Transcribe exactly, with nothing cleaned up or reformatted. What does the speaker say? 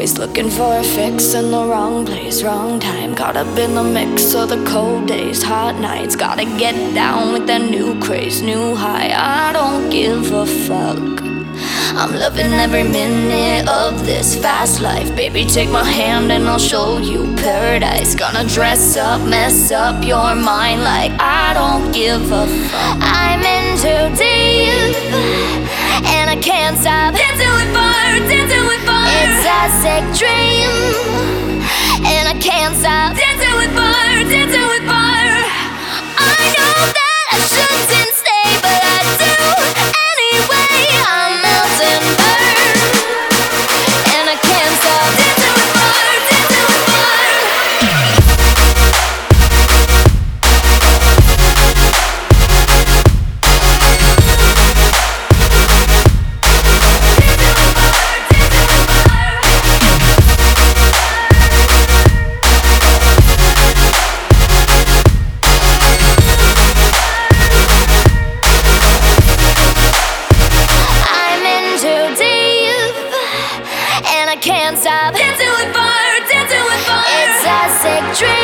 Always looking for a fix in the wrong place, wrong time. Caught up in the mix of the cold days, hot nights. Gotta get down with that new craze, new high. I don't give a fuck. I'm loving every minute of this fast life. Baby, take my hand and I'll show you paradise. Gonna dress up, mess up your mind like I don't give a fuck. I'm in too deep and I can't stop dancing with fire, dancing with fire. It's a sick dream and I can't stop dancing with fire, dancing with fire. I know that I shouldn't stay, but I do anyway. I'm melting burn and I can't stop dancing with fire, dancing with fire. Can't stop dancing with fire, dancing with fire. It's a sick dream.